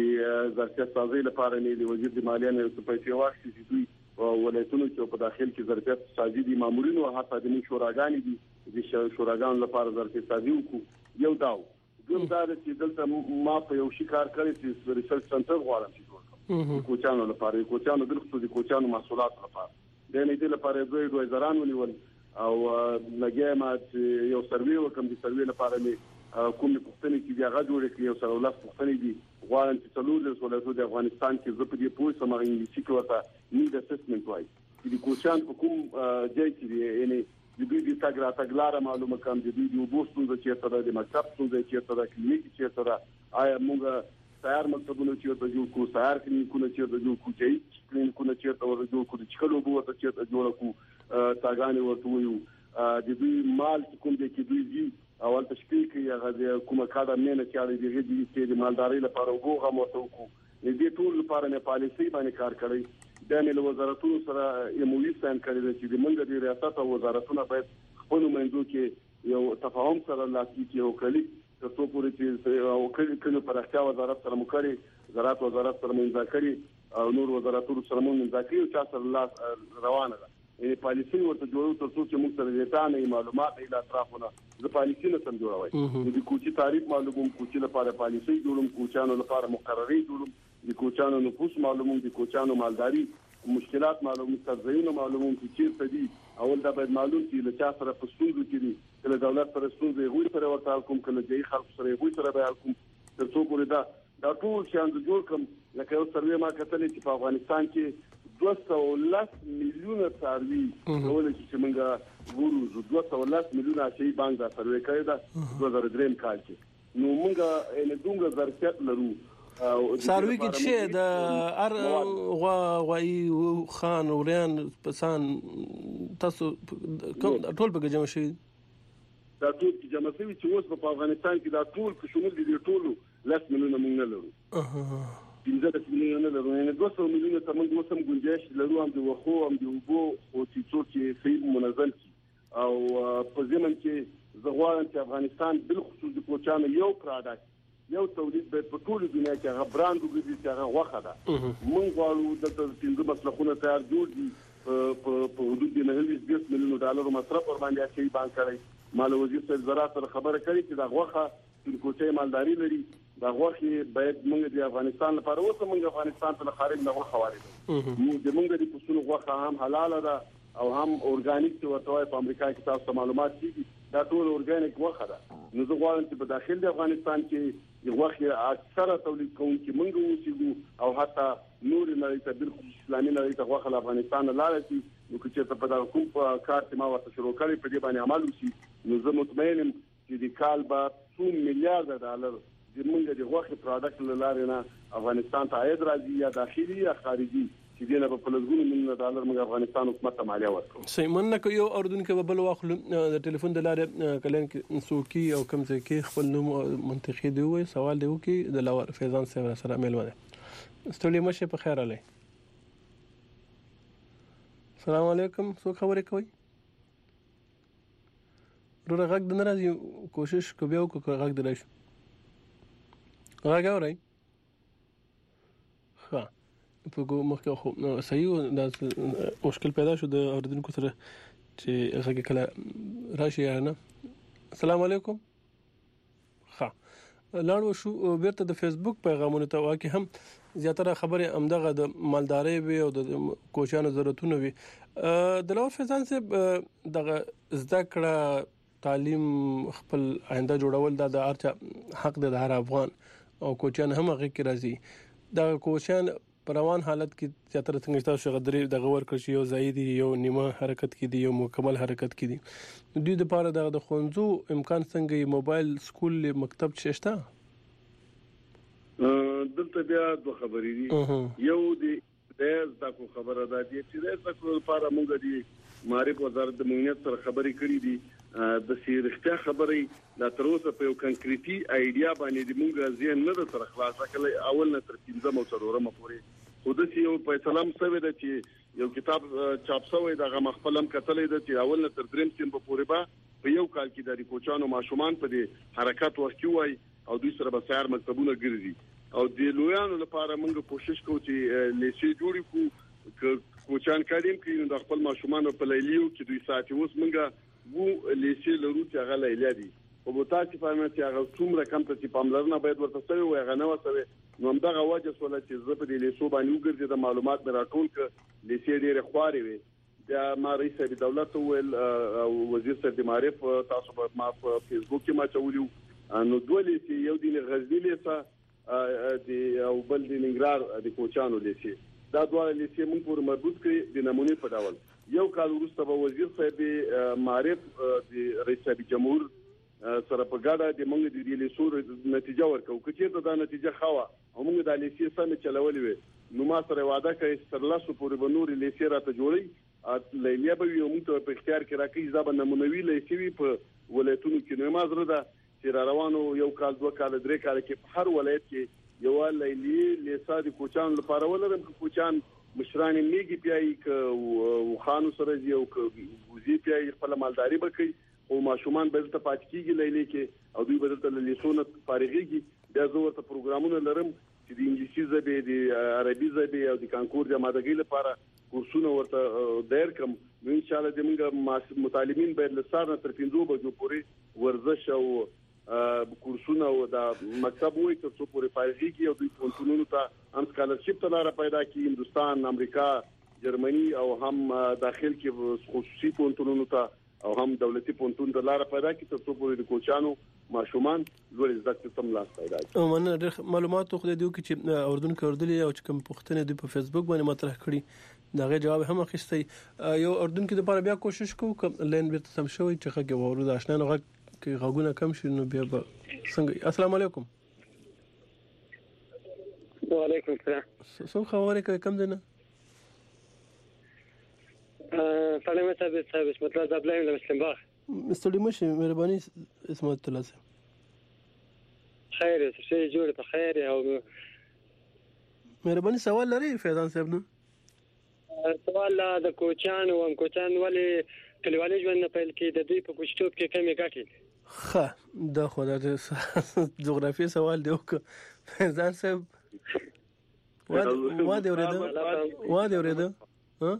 د ظرفیت سازي لپاره نه د وزیر د مالیه نه په پیسې واخلي چې دوی ولایتونو کې په داخل کې ظرفیت سازي دي مامورینو او حتی د شوراګانې دي د شوراګانو لپاره ظرفیت سازي وکړو یو داو دوم دا چې دلته ما په یو شي کار کړی چې ریسرچ سنټر غواړم چې جوړ کړم کوچانو لپاره کوچانو د کوچانو محصولات لپاره د نه دې لپاره دوی زران ونیول او لګیا ما یو سروي وکم د سروي لپاره مې کوم پښتني چې هغه جوړ کړی او سره ولس پښتني دي غواړم چې څلور ولایتونو د افغانستان کې زه په دې پوه سم انګلیسي کې ورته نیډ اسسمنت وایي چې د کوچان په کوم ځای کې یعنی د دوی د تګلاره معلومه کوم د دوی د وبوستو چې تر د مکتب څخه چې تر کلینیک چې تر آیا موږ سیار مکتبونه چې ته جوړ کو سیار کلینیکونه چې ته جوړ کو چې کلینیکونه چې ته جوړ کو چې کلو بو ته چې ته جوړ کو تاګانې ورته ویو د دوی مال کوم دي چې دوی اول تشکیل کې هغه کومه کاډه نه چاري دي چې د مالداري لپاره وګوغه موته کو دې ټول لپاره نه پالیسي باندې کار کړی د ملي وزارتونو سره یموي ساين کړی چې د منځ د ریاست او وزارتونو باید خپل منځو کې یو تفاهم سره لاسي کې وکړي تاسو پورې چې او کله پر اړتیا وزارت سره مکري زراعت وزارت سره مذاکره او نور وزارتونو سره مذاکره او چا سره روانه ده یعنی پالیسي ورته جوړو تاسو چې موږ سره ډیټا معلومات نه اطرافونه د پالیسي نه سم جوړوي د کوچي تعریف معلوموم کوچي لپاره پالیسي جوړوم کوچانو لپاره مقرري جوړوم د کوچانو نفوس معلوموم د کوچانو مالداري مشکلات معلوموم ترځایونه معلوموم چې چیرته دي اول دا باید معلوم شي له چا سره پښتون دي کله دولت سره ستونزې غوړي سره ورته کوم کله ځای خلک سره غوړي سره به کوم ترڅو پورې دا ټول شان جوړ کوم لکه یو سروي ما کتلې چې په افغانستان کې 210 میلیونه څاروي ولې چې موږ ګورو 210 میلیونه شي بانک دا سروي کړی دا 2003 کال کې نو موږ یې دومره ظرفیت لرو څاروي کې چې د ار غوي خان وریان پسان تاسو ټول به جمع شي دا ټول چې جمع شوی چې اوس په افغانستان کې دا ټول په شمول دي ټول 10 میلیونه موږ نه لرو 15 میلیونه لرو یعنی 200 میلیونه ته موږ اوس هم گنجائش لرو هم د وخو هم د وبو او چې صحیح منظم شي او په ځمن کې زغوان چې افغانستان بل خصوص د کوچانو یو پروډکټ یو تولید به په ټول دنیا کې هغه برانډ وګړي چې هغه وخه ده موږ غواړو د پنځه مسلخونه تیار جوړ دي په حدود د 920 میلیون ډالر مصرف ور باندې شي بانک کړی مال وزیر صاحب زراعت سره خبره کړې چې دا غوخه د کوچي مالداري لري دا غوخه باید موږ د افغانستان لپاره اوس موږ افغانستان ته خارج نه غوخه واردو موږ د پښتون غوخه هم حلاله ده او هم اورګانیک چې ورته په امریکا کې تاسو معلومات دي دا ټول اورګانیک غوخه ده نو زه غواړم چې په داخل د افغانستان کې د غوښې اکثره تولید کوونکي موږ اوسېږو او حتی نور نړۍ ته بالکل اسلامي نړۍ ته غوښه له افغانستان لاړه شي نو که چېرته په دغه کوم کار چې ما ورته شروع کړی په دې باندې عمل وشي نو زه مطمئن یم چې د کال به څو میلیارډ ډالر زموږ د غوښې پروډکټ له لارې نه افغانستان ته عاید راځي یا داخلي یا خارجي چې دینه په لږونو میلیونه ډالر موږ افغانستان حکومت ته مالیه ورکړو سیمن نو یو اردوونکو بل واخلو د ټلیفون د لارې کلن کې سوکی او کوم ځای کې خپل نوم منطقي دی وي سوال دی وکي د لور فیضان سره ملونه ستړي مشه په خیر علي السلام علیکم څو خبرې کوي ورغه غږ د ناراضي کوشش کوي او غږ درای راګورئ ها په مخکې خو صحیح دا مشکل پیدا شو د اوریدونکو سره چې هغه کله راشي یا نه. السلام علیکم. ها لاړو شو بیرته د فیسبوک پیغامونو ته واکه هم زیاتره خبره امدغه د مالداري وي او د کوچانو ضرورتونه وي. د لور فیضان صاحب دغه زده کړه تعلیم خپل آینده جوړول د ارچا حق د هر افغان او کوچان هم هغه کې راځي. د کوچان پروان حالت کې زیاتره څنګه تاسو غدري د غور کړی یو زائد یو نیمه حرکت کې دی یو مکمل حرکت کې دی. دوی د پاره د خونځو امکان څنګه موبایل سکول مکتب شته؟ دلته بیا دوه خبرې دي. یو دی د خبره ده چې د تاسو لپاره موږ دی معرف وزارت د امنیت سره خبرې کړې دي د سیرختیا خبرې لا تر اوسه په یو کنکریټي ایډیا باندې د موږ ځین نه تر خلاصه کړي اول نه تر 15 او 4 پورې خو د یو فیصله مسوي ده چې یو کتاب چاپ شوی د غمخپلم کتلې ده چې اول نه تر 3 سیم پورې په یو کال کې د کوچانو ماشومان په دې حرکت ورکوي او دوی سره به سیر مکتبونه ګرځي او د لویانو لپاره موږ کوشش کوو چې لیسې جوړ کړو کوچان کاریم کې د خپل ماشومان په لیلیو کې دوی ساتي اوس موږ وو لیسې لرو چې هغه لیلا دي او په تاسو په اړه چې هغه څومره کم ته پاملرنه باید ورته شوی وي هغه نه وسوي نو همدغه وجه سره چې زه په دې لیسو باندې وګرځم د معلومات مې راټول ک لیسې ډېر خواري وي د ما رئیس دولت ول او وزیر صاحب د معرف تاسو په ما په فیسبوک کې ما چولیو نو دوه لیسې یو د غزنی لیسه د او بل د ننګرهار د کوچانو لیسې دا دوه لیسې موږ پور مربوط کړي د نمونه په ډول یو کال وروسته به وزیر صاحب معرف د رئیس جمهور سره په ګډه د موږ د لیسو نتیجه ورکو کچې دا نتیجه خوا او موږ د لیسې سم چلولې وي نو ما سره وعده کوي تر لاسو پورې به نور لیسې راته جوړي لیلیا به یو موږ په اختیار کې راکې ځبه نمونوي لیسې په ولایتونو کې نو مازره ده چې روانو یو کال دوه کال درې کال کې په هر ولایت کې یو لیلی لیسا د کوچان لپاره ولرم کوچان مشران میږي پیای ک خانو سره یو ک وزي پیای خپل مالداري بکې او ماشومان به ته پات کیږي لیلی کې او دوی به ته لیسونه فارغيږي د زوړ ته پروګرامونه لرم چې د انګلیسي ژبه د عربي ژبه او د کانکور د مادګۍ لپاره کورسونه ورته دایر کوم نو ان شاء الله د موږ مطالبین به له سار تر 15 بجو پورې ورزش او کورسونه او د مکتب وای تر څو پورې فارغيږي او دوی پونتونونو ته هم سکالرشپ ته لار پیدا کړي هندستان امریکا جرمني او هم داخل کې خصوصي پونتونونو ته او هم دولتي پونتون ته لار پیدا کړي تر څو پورې د کوچانو ماشومان لوړ زده کړې تم لاس پیدا کړي. مننه ډېر معلومات خو د دې چې اردن کې اردلې او چې کوم پښتنه د په فیسبوک باندې مطرح کړي داغه جواب هم اخیستي یو اردن کې د لپاره بیا کوشش کوو لین بیرته سم شوی چې هغه ورود آشنا نه کې غوونه کم شي نو بیا څنګه. السلام علیکم. وعلیکم السلام. څو خبرې کوي کم دینه سلام صاحب اسمت الله زبلای له مسلم باغ مستړي مشه مهرباني اسمت الله صاحب خیر څه جوړ په خیر او مهرباني سوال لري فیضان صاحب نو سوال د کوچان ولې کلیوالي ژوند نه پیل کې د دوی په کوچتوب کې کمی ګټي ښه دا خو د جغرافي سوال دی وک فیضان صاحب واده ورېده ها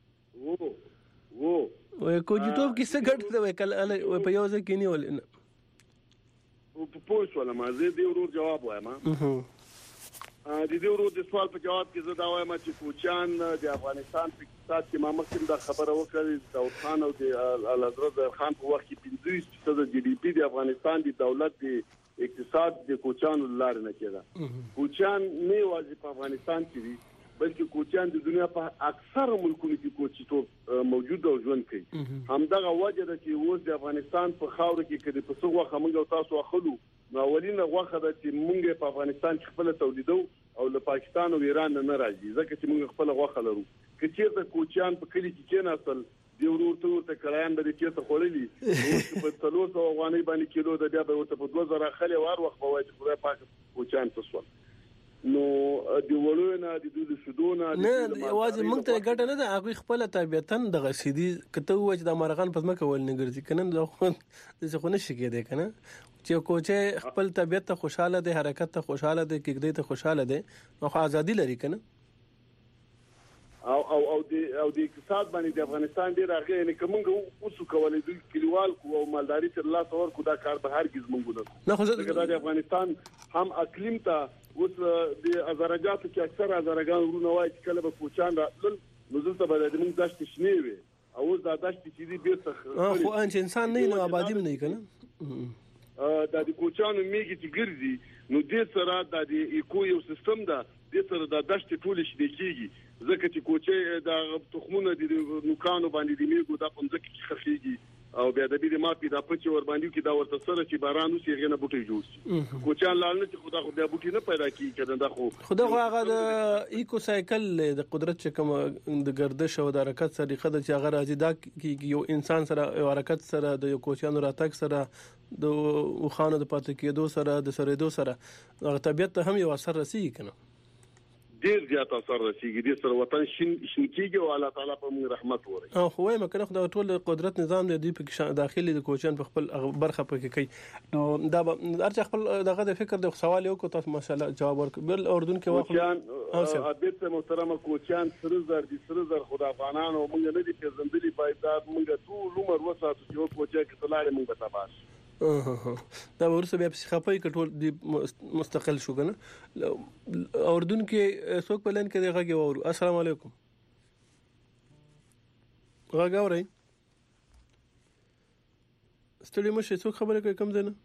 وو کوچتوب کې څه ګټه وای کله په یو ځای کې نیول په پوښتنه ولا ما زه دی ورور جواب وایم د دې ورور د سوال په جواب کې زه دا وایم چې کوچان د افغانستان په اقتصاد کې ما مخکې دا خبره وکړه د خان او د حضرت خان په وخت کې 50% د جی ډي پی د افغانستان د دولت د اقتصاد د کوچان لار نه کېده. کوچان نه واځي په افغانستان کې دي بلکې کوچان د دنیا په اکثر ملکونو کې کوچتوب موجود او ژوند کوي. همدغه وجه ده چې اوس د افغانستان په خاور کې کړي په څو وخت موږ تاسو اخلو نو اولینه وخت ده چې موږ په افغانستان کې خپل تولیدو او له پاکستان او ایران نه راځي ځکه چې موږ خپل وخت لرو. که چیرته کوچان په کلی کې کېناستل دی ورته کلایان به چیرته خورلي په 300 افغانۍ باندې کیلو د بیا به ورته په 2000 خلې وار وخت په وای چې خدای پاک کوچان څه نو د وړونه د دوی شودونه نه واځي موږ ته ګټه نه ده هغه خپل طبيعتن د غسیدي کته وځ د مرغان په ځمکه ول نه ګرځي کنه د خو نشي کېده کنه چې کوچه خپل طبيعت ته خوشاله ده حرکت ته خوشاله ده کېږي ته خوشاله ده نو خو ازادي لري کنه او د اقتصاد باندې د افغانستان ډیر هغه نه کومه اوسو کولای د کلیوال او مالداري تر لاس اور کو دا کار به هرگز مونږ نه خو د افغانستان هم اقلیم ته اوس د ازارجاتو کې اکثر ازارګان ورونه وایي چې کله به کوچان راتل نو زه ته به د موږ داشت شنی وي او دا داشت چې دی بیرته خو انسان نه نو آبادی نه کنه د کوچانو میږي چې ګرځي نو د سره د ایکو یو سیستم دا د سره د داشت ټول شي کېږي ځکه چې کوچه د تخمونه د نوکانو باندې د میګو د پنځه کې خرخيږي او بیا د دې ماپی د پچ ور باندې کې دا ورته سره چې باران وسی غنه بوټي جوړ شي کوچان لال نه چې خدا خو بیا بوټي نه پیدا کیږي کله دا خو خدا هغه د ایکو سایکل د قدرت چې کوم د گردش او د حرکت طریقه د چې هغه راځي دا کې یو انسان سره یو حرکت سره د یو کوچانو راتګ سره د خوانو د پاتې کېدو سره د سریدو سره هغه طبيعت ته هم یو اثر رسیږي کنه ډیر زیات اثر رسیږي د سر وطن شین کېږي او الله تعالی په موږ رحمت وکړي او خو وایم کنه خدای ټول قدرت نظام دی په داخلي د کوچن په خپل برخه پکې کوي نو دا ارچ خپل دغه د فکر د سوال یو کو تاسو ماشاءالله جواب ورکړ بل اردن کې واخلو ابيت محترم کوچان سرزر خدا افغانان او موږ نه دي پیژندلي باید دا موږ ټول عمر وساتو چې کوچه کې تلاړې موږ به تباش دا ورسره بیا پسخپای کټول دی مستقل شو کنه اردن کې څوک پلان کې دی غږی وورو السلام علیکم غږ اورئ ستړي مشه څوک خبره کوي کم زنه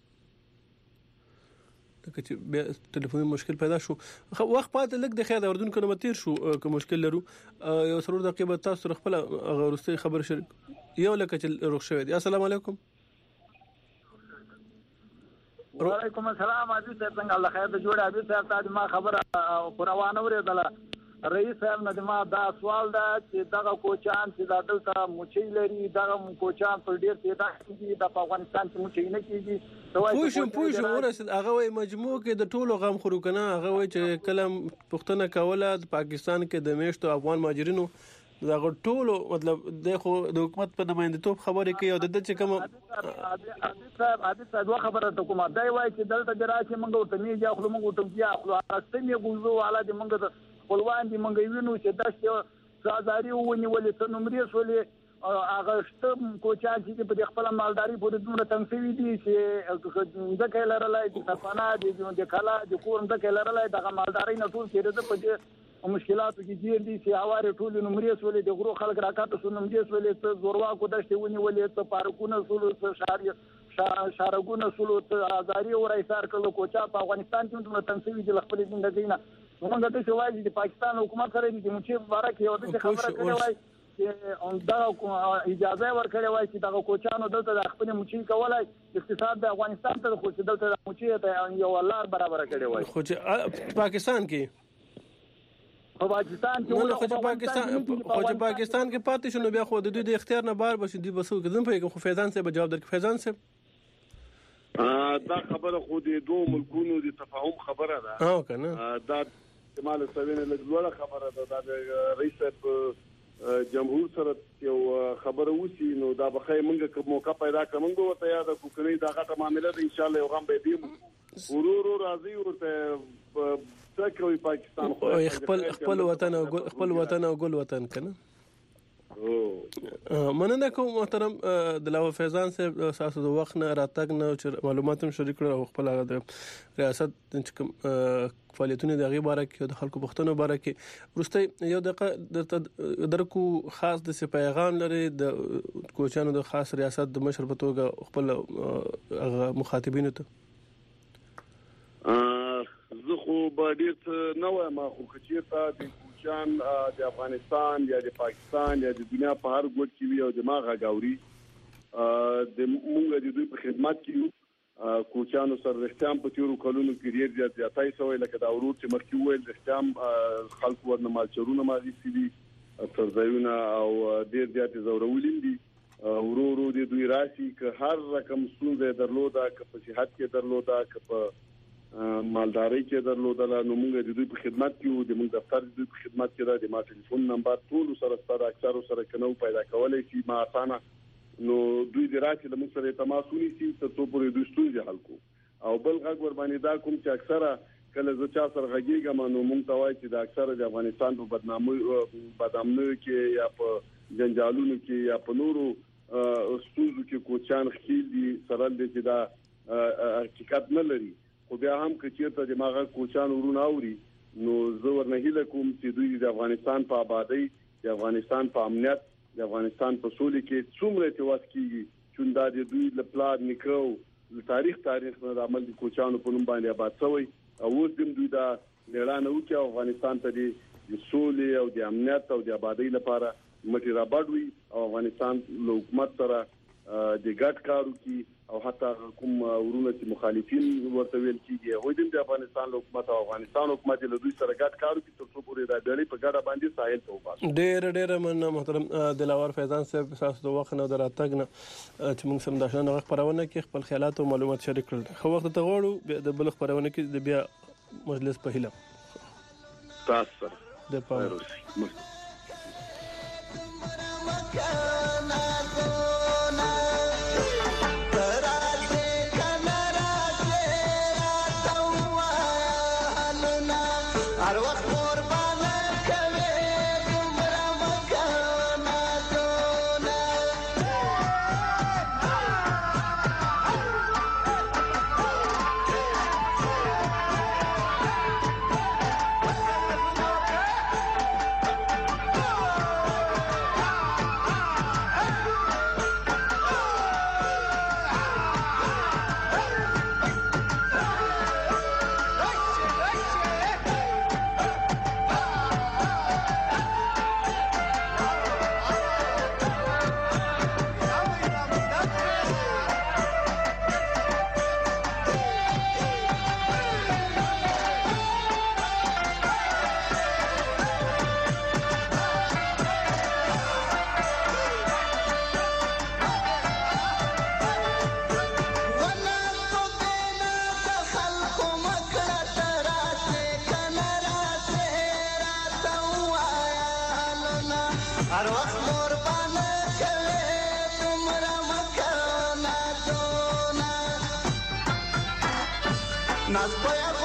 دغه چې بیا ټلیفوني مشکل پیدا شو وخت پاتې لګ د خیر د اردن کې متیر شو کوم مشکل لرو یو سرور دقیقه تاسو خپل غوړستي خبر شریک یو لکه چې روښ شوی دی السلام علیکم وعلیکم السلام عزیز صاحب څنګه الله خیر دې جوړه عزیز صاحب تاسو ما خبره قرآن اورېدله رئیس صاحب نه ما دا سوال دا چې دغه کوچان چې دا دلته موچي لري دغه کوچان پر ډیر پیدا کیږي د افغانستان چې موچي نه کیږي پوښ ورسید هغه وای مجموع کې د ټولو غم خورو کنه هغه وای چې کلم پښتنه کوله د پاکستان کې د میشتو افغان ماجرینو دا ټولو مطلب د خو د حکومت په نمائندتوب خبرې کوي او د چې کوم عادت دوه خبره ته کومه دی وای چې دلته دراسي منګو ته میږي خپل منګو ته بیا خپل استمې ګوزو والا د منګو خپلوان دي منګو وینو چې داسې سازاري ونی ولې ته نمرې سولې هغه شته کوچان چې په خپل مالداري په دومره تنګسوي دي چې ځکه لرلای د صفانه د کلا د کورم ځکه لرلای د مالداري نه ټول کېده په دې مشکلاتو کې جیر دي چې اواره ټول نمرې سولې د غرو خلک راکاته سو نمرې سولې ته زوروا کو دشته ونی ولې ته پارکونه سولې ته شارګونه سولې ته ازاري او ایثار کړو کوچا په افغانستان کې دومره تنسوي دي خپل ژوندۍ نه موږ ته شوای چې پاکستان حکومت سره دي چې مبارک یو د خبره کړې وای چې دا اجازه ورکړې وای چې دا کوچانو دلته خپل موچي کولای اقتصاد د افغانستان ته خو چې دلته موچي ته یو الله برابر کړی وای خو چې پاکستان کې پاکستان کې پاکستان کې پاتې شنو بیا خو د دوی د اختیار نه بار بشي دی بسو کدن په خو فیضان سے جواب درک فیضان سے دا خبره خو د دوه ملکونو د تفاهم خبره ده او کنه دا استعمال سوینه لږه خبره ده د رئیس جمهور سره یو خبره وسی نو دا بخای منګه کوم موقع پیدا کومګو ته یاد کو کني دا غټه معاملې ده ان شاء الله یو غم به دی ورور راضي ورته څکوي پاکستان خپل وطن او ګل وطن کنه مننه کوم محترم دلاور فیضان صاحب تاسو د وخت نه راتګ نه معلومات هم شریک کړو خپل د ریاست چې فعالیتونه د غیباره کې د خلکو پښتنو باره کې ورسته یو دغه درکو خاص د پیغام لري د کوچانو د خاص ریاست د مشر په توګه خپل مخاطبینو ته زه خو به ډیر څه نه وایم خو کچیرته د کوچان د افغانستان یا د پاکستان یا د دنیا په هر ګوټ کې وي او دماغه غاوري د موږ د دوی په خدمت کې کوچانو سره رښتیام په تیرو کلونو کې ډیر زیاتای شوی لکه دا ورور چې مخکې وویل رښتیام خلکو ورنه مالچرونه مالي سي ترځایونه او ډیر زیات زورولین دي ورورو د دوی راشي که هر رقم ستونزه درلوده که په صحت کې درلوده که په مالداري کې درلودل. نو موږ د دوی په خدمت کې وو، د موږ دفتر د دوی په خدمت کې را د ما ټلیفون نمبر ټول سره ستاره اکثر سره کنو پیدا کولای شي ما اسانه. نو دوی د راځي د موږ سره تماس ونیسي ته تو پورې دوی ستونزې حل کو. او بل غږ ور باندې دا کوم چې اکثره کله زه چا سره غږیږم نو موږ ته وایي چې د اکثره د افغانستان په بدنامۍ کې یا په جنجالونو کې یا په نورو ستونزو کې کوچان خېل دي سره د چې دا حقیقت نه لري. خو بیا هم که چیرته د ماغه کوچان ورونه اوري نو زه ورنهیله کوم چې دوی د افغانستان په آبادی، د افغانستان په امنیت، د افغانستان په سولې کې څومره تواس کیږي چې دا د دوی لپاره نکو تاریخ نه د عمل د کوچانو په نوم باندې آباد شوی. او اوس د دوی دا لړانه وکي افغانستان ته د سولې او د امنیت او د آبادی لپاره مټي رابړوي او افغانستان له حکومت سره د ګډ کارو کې او حتی کوم ورونه چې مخالفین ورته ویل کیږي هغه د افغانستان له حکومت او افغانستان حکومت له دوی سره ګډ کارو کې تر څو پورې د ډېرې په ګډه باندې ساحل ته وباسي. ډېر من محترم دلاور فیضان صاحب تاسو د وخت نه دراتګ نه چې موږ سم د شنو خبرونه کې خپل خیالات او معلومات شریک کړل. خو وخت ته غواړو د بل خبرونه کې د بیا مجلس په هیله تاسو د پاره Nas voy a